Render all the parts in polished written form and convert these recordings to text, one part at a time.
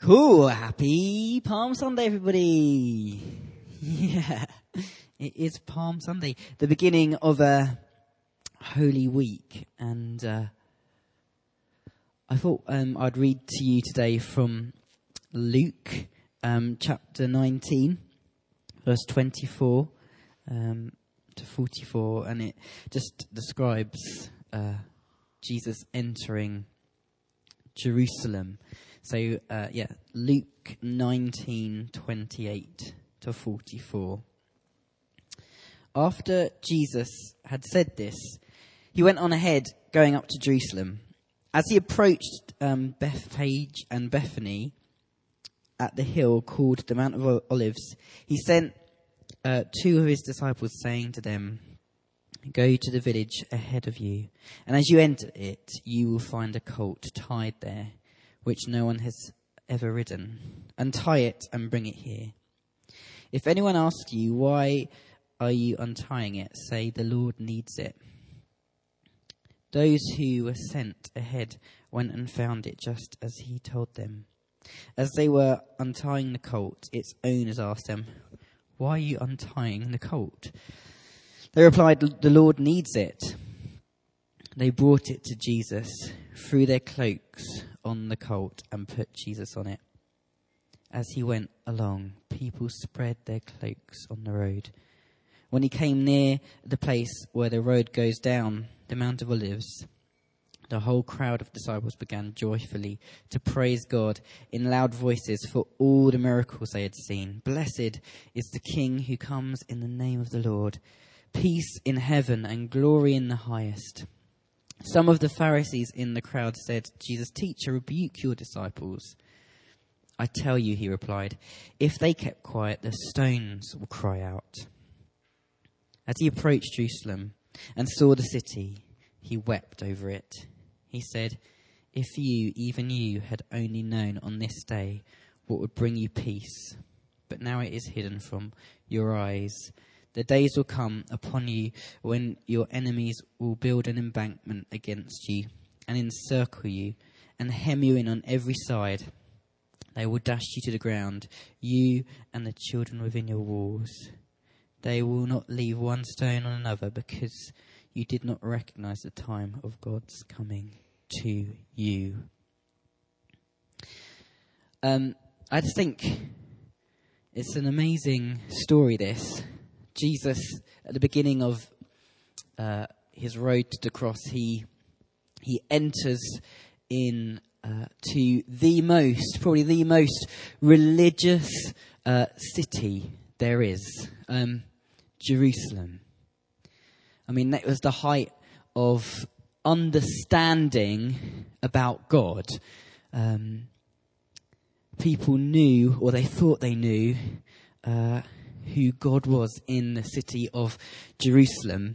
Cool. Happy Palm Sunday, everybody. Yeah, it is Palm Sunday, the beginning of a Holy Week. And I thought I'd read to you today from Luke chapter 19, verse 24 to 44. And it just describes Jesus entering Jerusalem. So, Luke 19:28 to 44. After Jesus had said this, he went on ahead, going up to Jerusalem. As he approached Bethphage and Bethany at the hill called the Mount of Olives, he sent two of his disciples, saying to them, "Go to the village ahead of you, and as you enter it, you will find a colt tied there, which no one has ever ridden. Untie it and bring it here. If anyone asks you, 'Why are you untying it?' say, 'The Lord needs it.'" Those who were sent ahead went and found it just as he told them. As they were untying the colt, its owners asked them, "Why are you untying the colt?" They replied, "The Lord needs it." They brought it to Jesus, threw their cloaks on the colt, and put Jesus on it. As he went along, people spread their cloaks on the road. When he came near the place where the road goes down the Mount of Olives, the whole crowd of disciples began joyfully to praise God in loud voices for all the miracles they had seen. "Blessed is the King who comes in the name of the Lord. Peace in heaven and glory in the highest." Some of the Pharisees in the crowd said, "Jesus, teacher, rebuke your disciples." "I tell you," he replied, "if they kept quiet, the stones will cry out." As he approached Jerusalem and saw the city, he wept over it. He said, "If you, even you, had only known on this day what would bring you peace, but now it is hidden from your eyes. The days will come upon you when your enemies will build an embankment against you and encircle you and hem you in on every side. They will dash you to the ground, you and the children within your walls. They will not leave one stone on another, because you did not recognize the time of God's coming to you." I just think it's an amazing story, this. Jesus, at the beginning of his road to the cross, he enters in to probably the most religious city there is, Jerusalem. I mean, that was the height of understanding about God. People knew, or they thought they knew, who God was in the city of Jerusalem.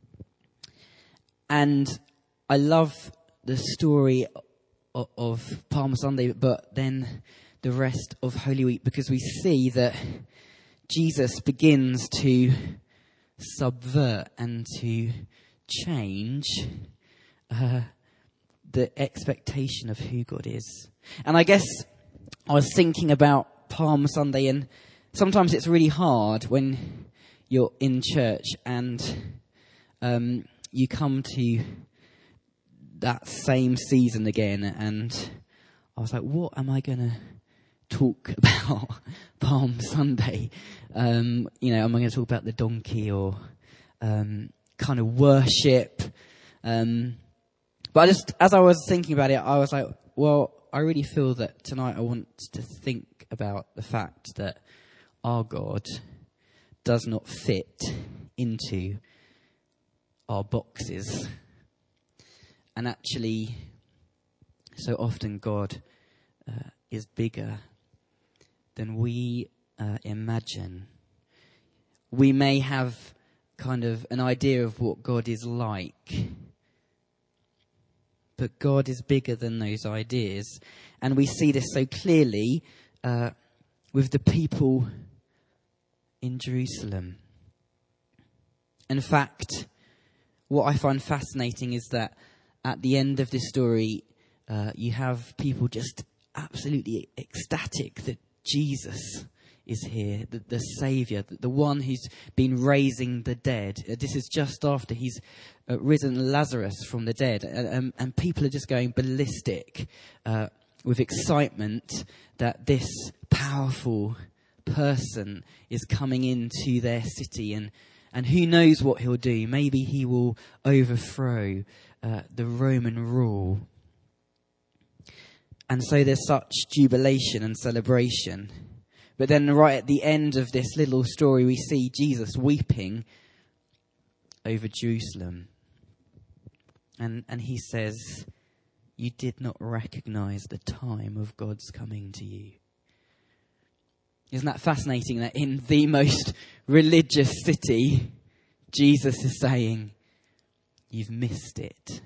And I love the story of Palm Sunday, but then the rest of Holy Week, because we see that Jesus begins to subvert and to change the expectation of who God is. And I guess I was thinking about Palm Sunday, and sometimes it's really hard when you're in church and you come to that same season again, and I was like, what am I going to talk about Palm Sunday? Am I going to talk about the donkey or kind of worship? But as I was thinking about it, I was like, well, I really feel that tonight I want to think about the fact that our God does not fit into our boxes. And actually, so often God is bigger than we imagine. We may have kind of an idea of what God is like, but God is bigger than those ideas. And we see this so clearly with the people in Jerusalem. In fact, what I find fascinating is that at the end of this story, you have people just absolutely ecstatic that Jesus is here, the Saviour, the one who's been raising the dead. This is just after he's risen Lazarus from the dead. And people are just going ballistic with excitement that this powerful person is coming into their city. And who knows what he'll do. Maybe he will overthrow the Roman rule. And so there's such jubilation and celebration. But then right at the end of this little story, we see Jesus weeping over Jerusalem. And he says, you did not recognize the time of God's coming to you. Isn't that fascinating that in the most religious city, Jesus is saying, you've missed it.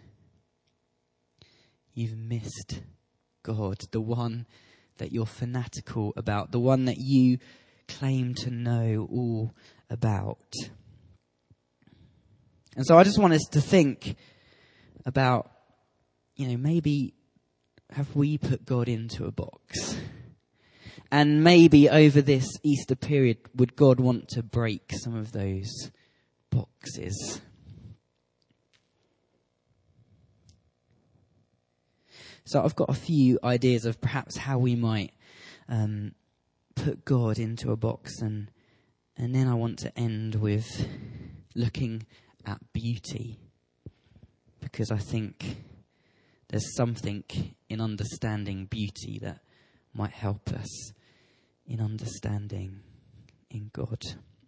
You've missed God, the one that you're fanatical about, the one that you claim to know all about. And so I just want us to think about, maybe have we put God into a box? And maybe over this Easter period, would God want to break some of those boxes? So I've got a few ideas of perhaps how we might put God into a box, and then I want to end with looking at beauty, because I think there's something in understanding beauty that might help us in understanding in God.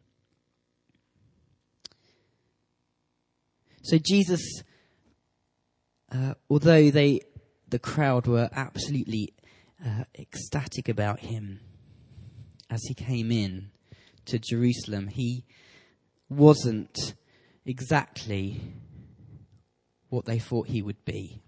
So Jesus, although the crowd were absolutely ecstatic about him as he came in to Jerusalem, he wasn't exactly what they thought he would be.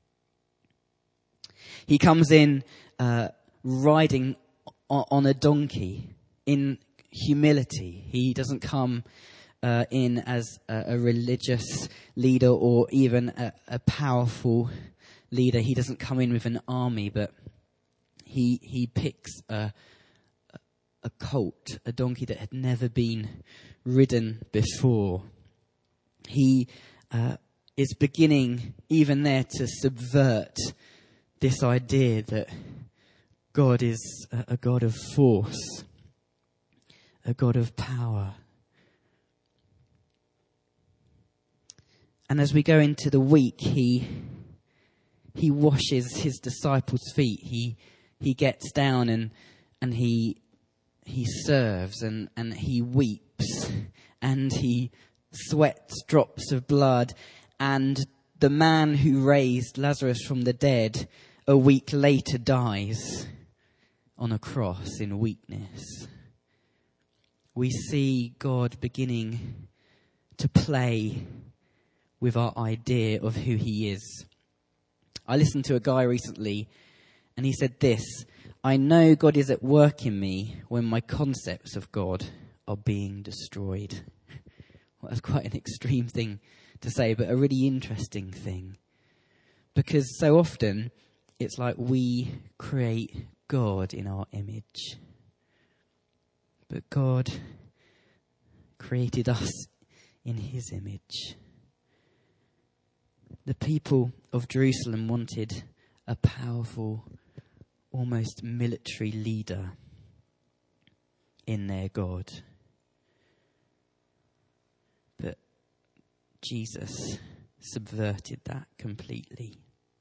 He comes in riding on a donkey in humility. He doesn't come in as a religious leader or even a powerful leader. He doesn't come in with an army, but he picks a colt, a donkey that had never been ridden before. He is beginning even there to subvert this idea that God is a God of force, a God of power. And as we go into the week, he washes his disciples' feet. He gets down and he serves and he weeps and he sweats drops of blood. And the man who raised Lazarus from the dead a week later dies on a cross in weakness. We see God beginning to play with our idea of who he is. I listened to a guy recently and he said this: I know God is at work in me when my concepts of God are being destroyed. Well, that's quite an extreme thing to say, but a really interesting thing. Because so often it's like we create God in our image. But God created us in his image. The people of Jerusalem wanted a powerful, almost military leader in their God. But Jesus subverted that completely.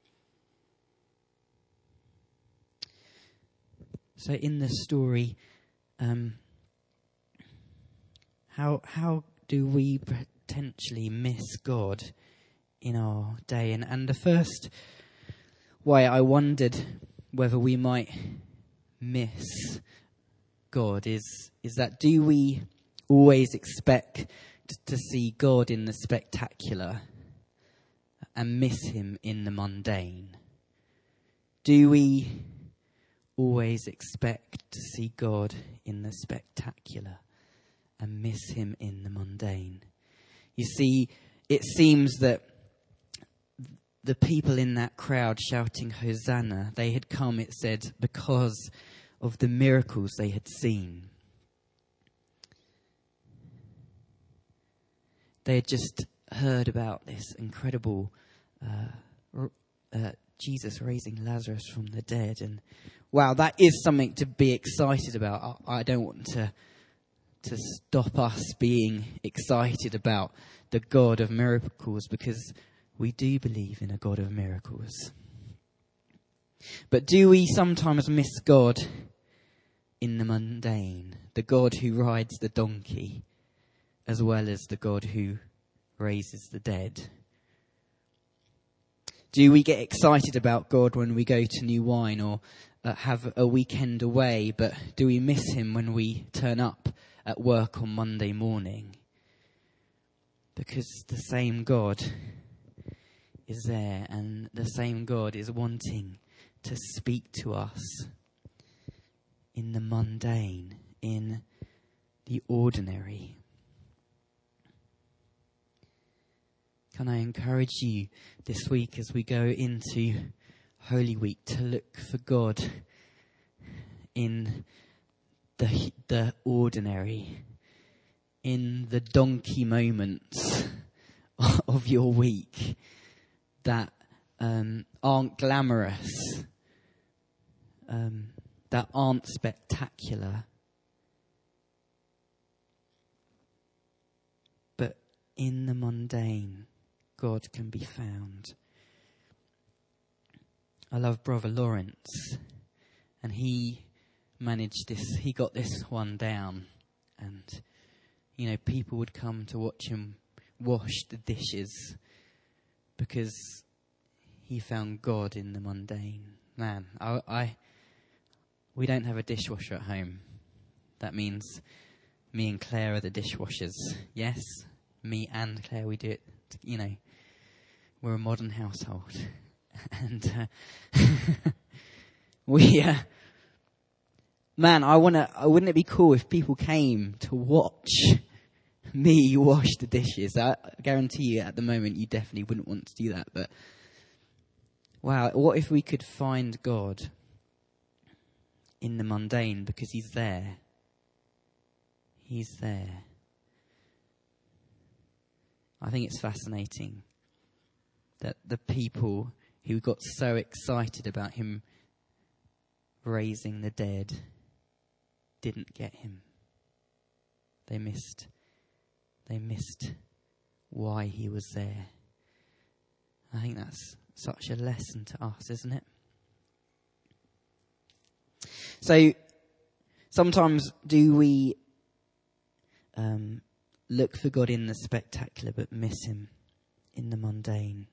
So in the story, how do we potentially miss God in our day? And the first way I wondered whether we might miss God is that, do we always expect to see God in the spectacular and miss him in the mundane? Do we always expect to see God in the spectacular and miss him in the mundane? You see, it seems that the people in that crowd shouting Hosanna, they had come, it said, because of the miracles they had seen. They had just heard about this incredible Jesus raising Lazarus from the dead. And wow, that is something to be excited about. I don't want to stop us being excited about the God of miracles, because we do believe in a God of miracles. But do we sometimes miss God in the mundane? The God who rides the donkey, as well as the God who raises the dead? Do we get excited about God when we go to New Wine or have a weekend away, but do we miss him when we turn up at work on Monday morning? Because the same God is there, and the same God is wanting to speak to us in the mundane, in the ordinary. Can I encourage you this week as we go into Holy Week to look for God in the ordinary, in the donkey moments of your week that aren't glamorous, that aren't spectacular, but in the mundane, God can be found. I love Brother Lawrence, and he managed this. He got this one down, and people would come to watch him wash the dishes because he found God in the mundane. Man, we don't have a dishwasher at home. That means me and Claire are the dishwashers. Yes, me and Claire, we do it. We're a modern household, and wouldn't it be cool if people came to watch me wash the dishes? I guarantee you at the moment you definitely wouldn't want to do that, but wow, what if we could find God in the mundane, because he's there. He's there. I think it's fascinating that the people who got so excited about him raising the dead didn't get him. They missed why he was there. I think that's such a lesson to us, isn't it? So sometimes do we look for God in the spectacular but miss him in the mundane?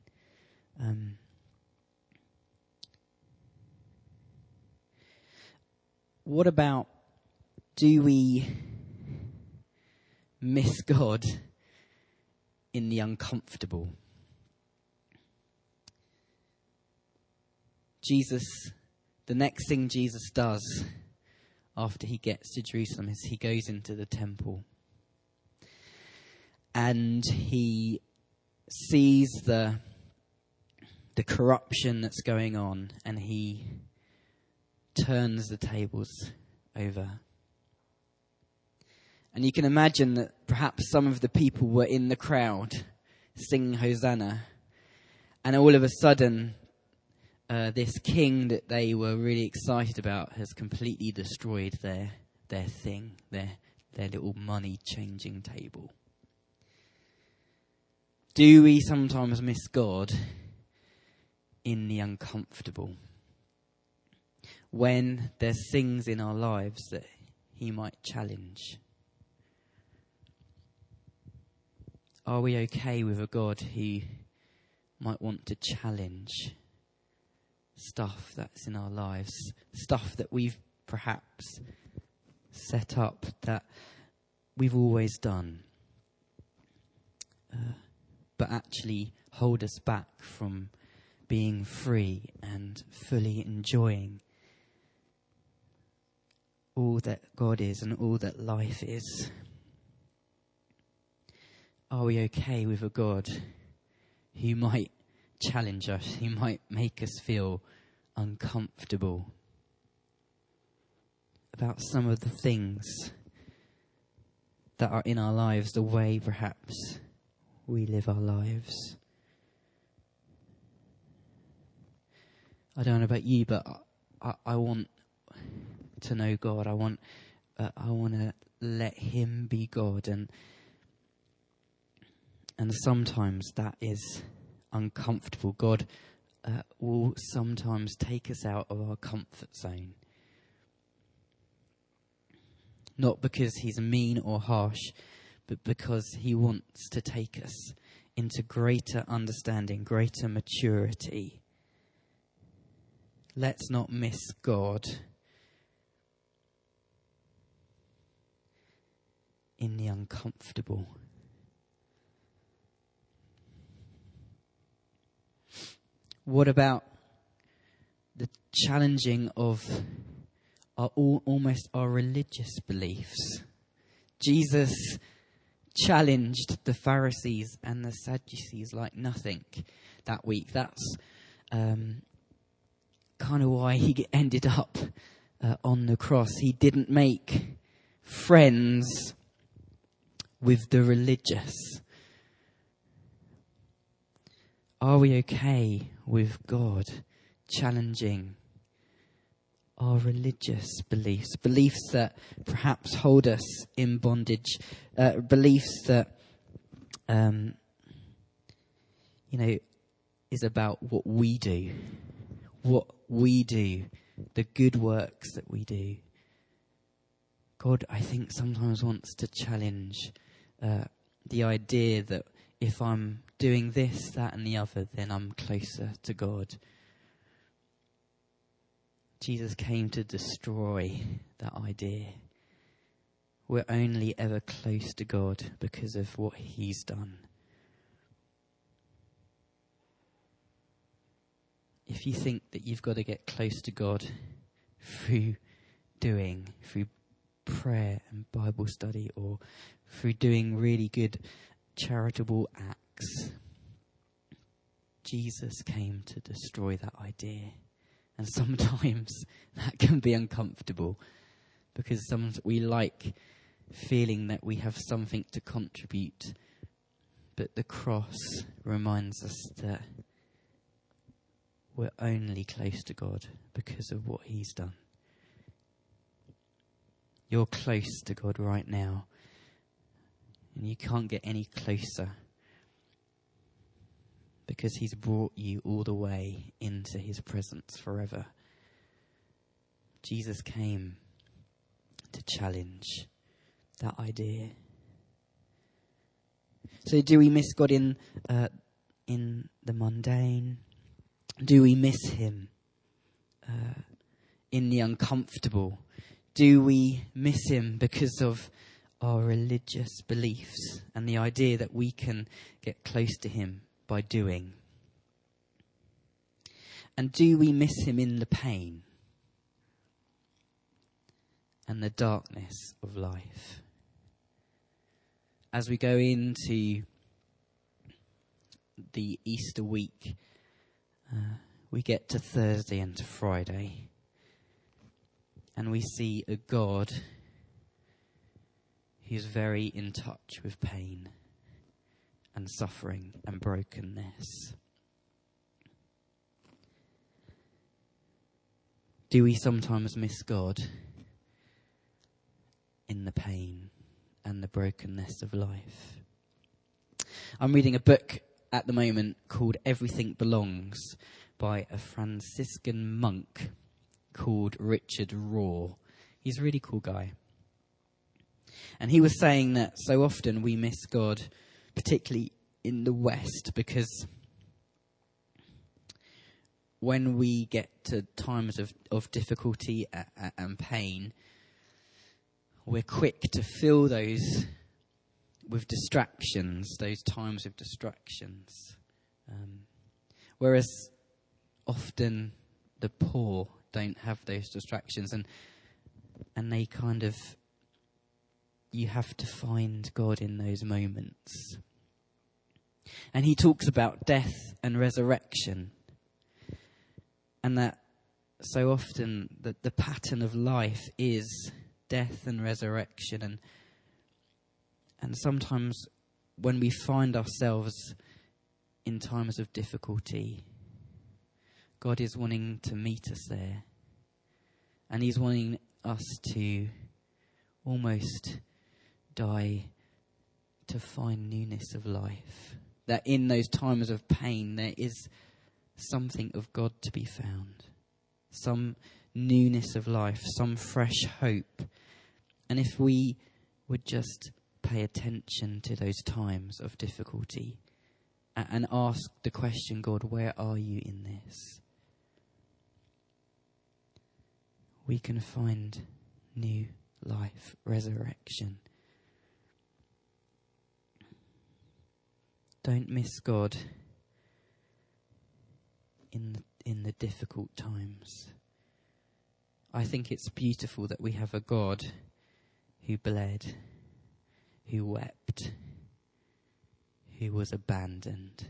What about, do we miss God in the uncomfortable? The next thing Jesus does after he gets to Jerusalem is he goes into the temple. And he sees the corruption that's going on, and he turns the tables over. And you can imagine that perhaps some of the people were in the crowd singing Hosanna, and all of a sudden this king that they were really excited about has completely destroyed their thing, their little money changing table. Do we sometimes miss God in the uncomfortable? When there's things in our lives that he might challenge? Are we okay with a God who might want to challenge stuff that's in our lives? Stuff that we've perhaps set up, that we've always done, but actually hold us back from being free and fully enjoying all that God is and all that life is. Are we okay with a God who might challenge us. He might make us feel uncomfortable about some of the things that are in our lives, the way perhaps we live our lives. I don't know about you, but I want to know God. I want to let him be God, and sometimes that is uncomfortable. God will sometimes take us out of our comfort zone. Not because he's mean or harsh, but because he wants to take us into greater understanding, greater maturity. Let's not miss God in the uncomfortable. What about the challenging of almost our religious beliefs? Jesus challenged the Pharisees and the Sadducees like nothing that week. That's kind of why he ended up on the cross. He didn't make friends with the religious. Are we okay with God challenging our religious beliefs? Beliefs that perhaps hold us in bondage. Beliefs that, is about what we do. What we do. The good works that we do. God, I think, sometimes wants to challenge the idea that if I'm doing this, that and the other, then I'm closer to God. Jesus came to destroy that idea. We're only ever close to God because of what he's done. If you think that you've got to get close to God through prayer and Bible study, or through doing really good charitable acts, Jesus came to destroy that idea. And sometimes that can be uncomfortable, because sometimes we like feeling that we have something to contribute. But the cross reminds us that we're only close to God because of what he's done. You're close to God right now, and you can't get any closer because he's brought you all the way into his presence forever. Jesus came to challenge that idea. So do we miss God in the mundane? Do we miss him in the uncomfortable? Do we miss him because of our religious beliefs and the idea that we can get close to him by doing? And do we miss him in the pain and the darkness of life? As we go into the Easter week, we get to Thursday and to Friday, and we see a God who's very in touch with pain and suffering and brokenness. Do we sometimes miss God in the pain and the brokenness of life? I'm reading a book at the moment called Everything Belongs by a Franciscan monk called Richard Rohr. He's a really cool guy. And he was saying that so often we miss God, particularly in the West, because when we get to times of difficulty and pain, we're quick to fill those with distractions, those times of distractions. Whereas often the poor don't have those distractions, and they kind of, you have to find God in those moments. And he talks about death and resurrection. And that so often the pattern of life is death and resurrection. And sometimes when we find ourselves in times of difficulty, God is wanting to meet us there. And he's wanting us to almost die to find newness of life. That in those times of pain there is something of God to be found. Some newness of life, some fresh hope. And if we would just pay attention to those times of difficulty and ask the question, God, where are you in this? We can find new life, resurrection. Don't miss God in the difficult times. I think it's beautiful that we have a God who bled, who wept, who was abandoned,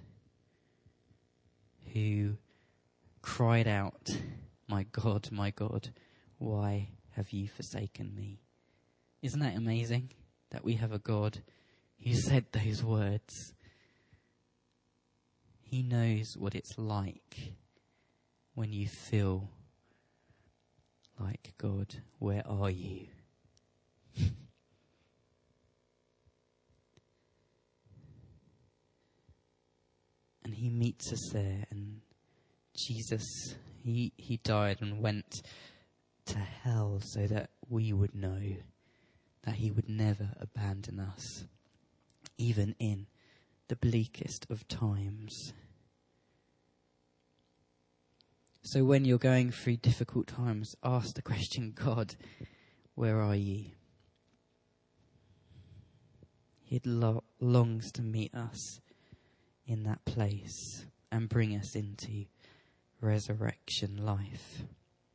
who cried out, my God, why have you forsaken me? Isn't that amazing that we have a God who said those words? He knows what it's like when you feel like, God, where are you? And he meets us there, and Jesus, he died and went to hell so that we would know that he would never abandon us, even in the bleakest of times. So when you're going through difficult times, ask the question, God, where are you? He longs to meet us in that place and bring us into resurrection life.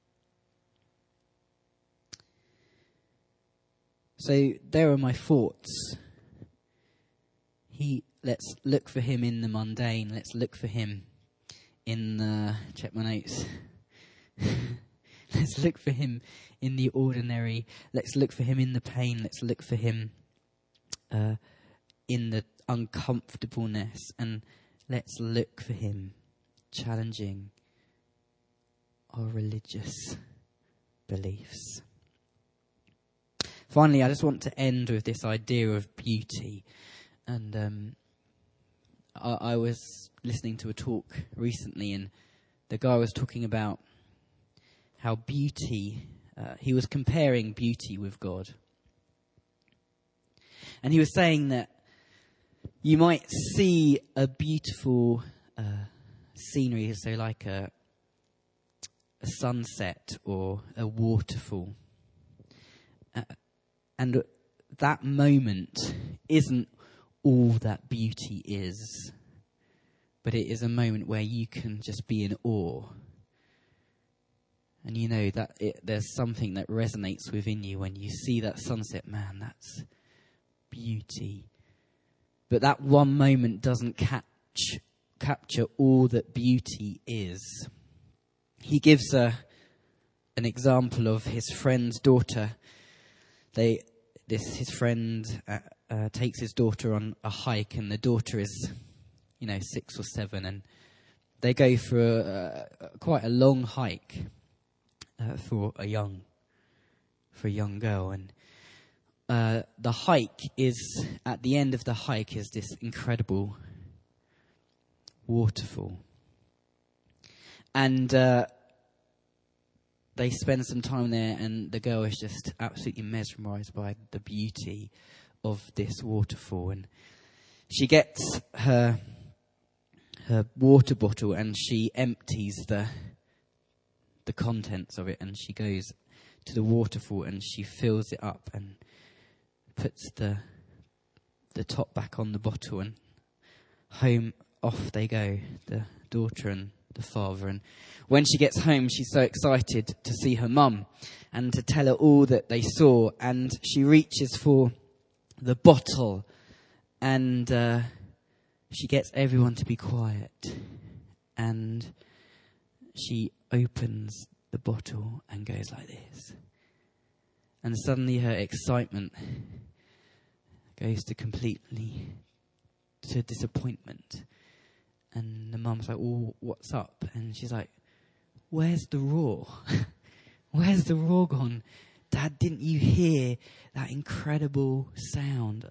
So there are my thoughts. Let's look for him in the mundane. Let's look for him in check my notes. Let's look for him in the ordinary. Let's look for him in the pain. Let's look for him in the uncomfortableness. And let's look for him challenging our religious beliefs. Finally, I just want to end with this idea of beauty. And I was listening to a talk recently, and the guy was talking about how beauty, he was comparing beauty with God. And he was saying that you might see a beautiful scenery, so like a sunset or a waterfall. And that moment isn't all that beauty is, but it is a moment where you can just be in awe. And you know that there's something that resonates within you when you see that sunset. Man, that's beauty. But that one moment doesn't capture all that beauty is. He gives an example of his friend's daughter. His friend takes his daughter on a hike, and the daughter is, 6 or 7, and they go for quite a long hike for a young girl. And the hike is, at the end of the hike, is this incredible waterfall, and they spend some time there, and the girl is just absolutely mesmerised by the beauty of this waterfall. And she gets her water bottle and she empties the contents of it, and she goes to the waterfall and she fills it up and puts the top back on the bottle, and home off they go, the daughter and the father. And when she gets home, she's so excited to see her mum and to tell her all that they saw, and she reaches for the bottle, and she gets everyone to be quiet, and she opens the bottle and goes like this. And suddenly her excitement goes to disappointment. And the mum's like, "Oh, what's up?" And she's like, "Where's the raw? Where's the raw gone? Dad, didn't you hear that incredible sound?"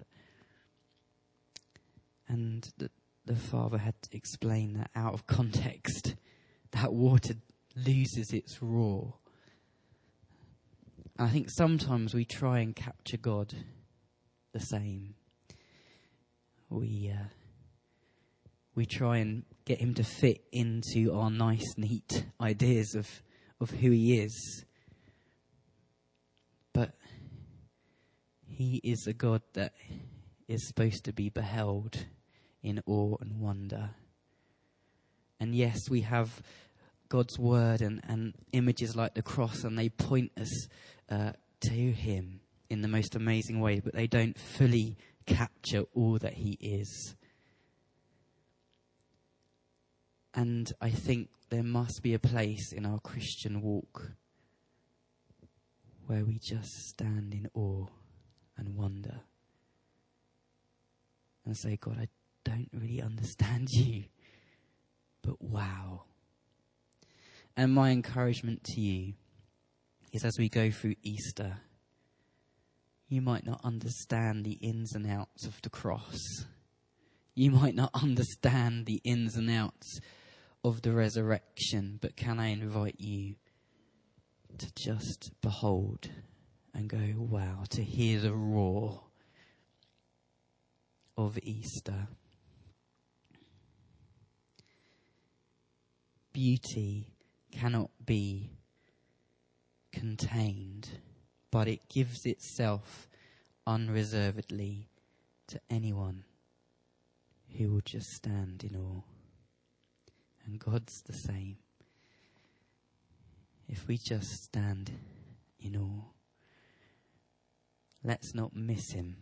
And the father had to explain that out of context, that water loses its raw. I think sometimes we try and capture God the same. We try and get him to fit into our nice, neat ideas of who he is. But he is a God that is supposed to be beheld in awe and wonder. And yes, we have God's word and images like the cross, and they point us to him in the most amazing way, but they don't fully capture all that he is. And I think there must be a place in our Christian walk where we just stand in awe and wonder and say, "God, I don't really understand you, but wow." And my encouragement to you is, as we go through Easter, you might not understand the ins and outs of the cross. You might not understand the ins and outs of the resurrection, but can I invite you to just behold and go, wow, to hear the roar of Easter. Beauty cannot be contained, but it gives itself unreservedly to anyone who will just stand in awe. And God's the same. If we just stand in awe, let's not miss him.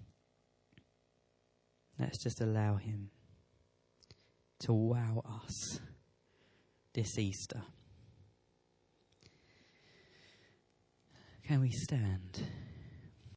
Let's just allow him to wow us this Easter. Can we stand?